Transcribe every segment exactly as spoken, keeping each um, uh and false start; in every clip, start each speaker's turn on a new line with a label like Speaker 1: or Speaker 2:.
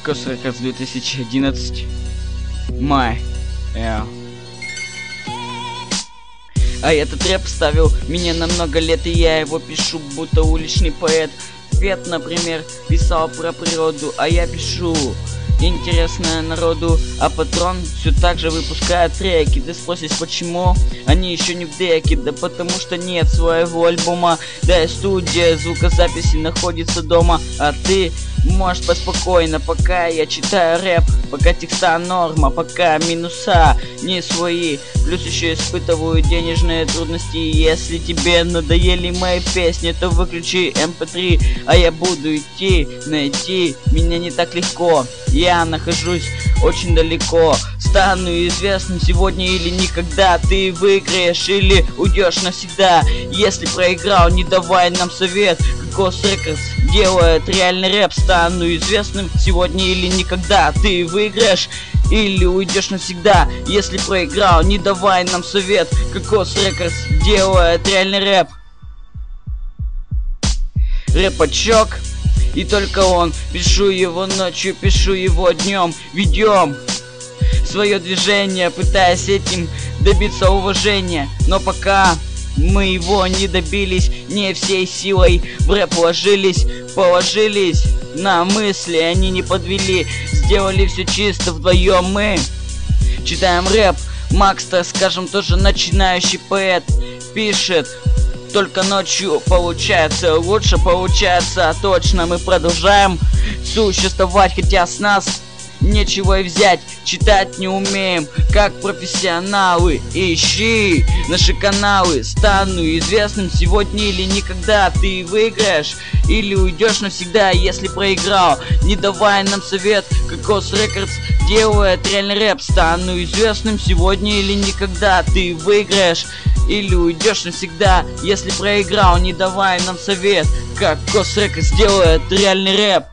Speaker 1: Кокос Рекордс две тысячи одиннадцать. Май. Yeah. А этот рэп ставил меня на много лет, и я его пишу, будто уличный поэт. Фет, например, писал про природу, а я пишу интересное народу. А Патрон все так же выпускает треки. Ты спросишь, почему они еще не в деке? Да потому что нет своего альбома. Да и студия звукозаписи находится дома. А ты можешь поспокойно, пока я читаю рэп. Пока текста норма, пока минуса не свои. Плюс еще испытываю денежные трудности. Если тебе надоели мои песни, то выключи эм пэ три. А я буду идти, найти меня не так легко. Я нахожусь очень далеко. Стану известным сегодня или никогда. Ты выиграешь или уйдешь навсегда. Если проиграл, не давай нам совет. Кокос Рекордс делает реальный рэп. Стану известным сегодня или никогда. Ты выиграешь или уйдешь навсегда. Если проиграл, не давай нам совет. Кокос Рекордс делает реальный рэп. Рэпачок, и только он. Пишу его ночью, пишу его днем. Ведем свое движение, пытаясь этим добиться уважения. Но пока мы его не добились, не всей силой в рэп вложились. Положились на мысли, они не подвели. Сделали все чисто вдвоем мы. Читаем рэп. Макс, так скажем, тоже начинающий поэт. Пишет только ночью, получается лучше, получается точно. Мы продолжаем существовать, хотя с нас нечего и взять. Читать не умеем, как профессионалы. Ищи наши каналы. Стану известным сегодня или никогда. Ты выиграешь или уйдешь навсегда. Если проиграл, не давай нам совет. Кокос Рекордс делает реальный рэп. Стану известным сегодня или никогда. Ты выиграешь или уйдешь навсегда. Если проиграл, не давай нам совет. Кокос Рекордс делает реальный рэп.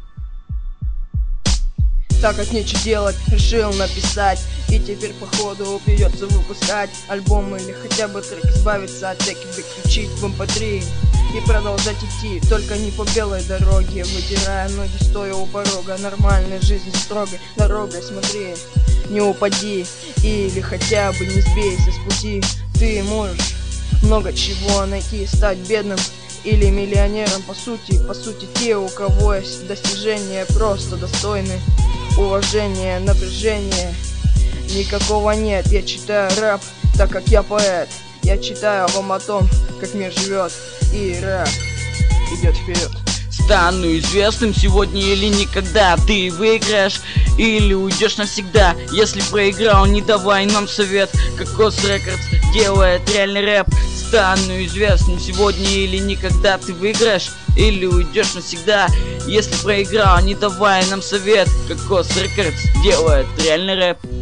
Speaker 2: Так как нечего делать, решил написать. И теперь походу придется выпускать альбом или хотя бы трек. Избавиться от теки, выключить в эм пэ три и продолжать идти, только не по белой дороге, вытирая ноги стоя у порога. Нормальная жизнь строгой дорогой, смотри, не упади или хотя бы не сбейся с пути. Ты можешь много чего найти, стать бедным или миллионером. По сути, по сути те, у кого есть достижения, просто достойны уважения. Напряжения никакого нет. Я читаю рэп, так как я поэт. Я читаю вам о том, как мир живет, и рэп идет вперед.
Speaker 1: Стану известным сегодня или никогда. Ты выиграешь или уйдешь навсегда. Если проиграл, не давай нам совет. Кокос Рекордс делает реальный рэп. Стану известным сегодня или никогда. Ты выиграешь или уйдешь навсегда. Если проиграл, не давай нам совет. Кокос Рекордс делает реальный рэп.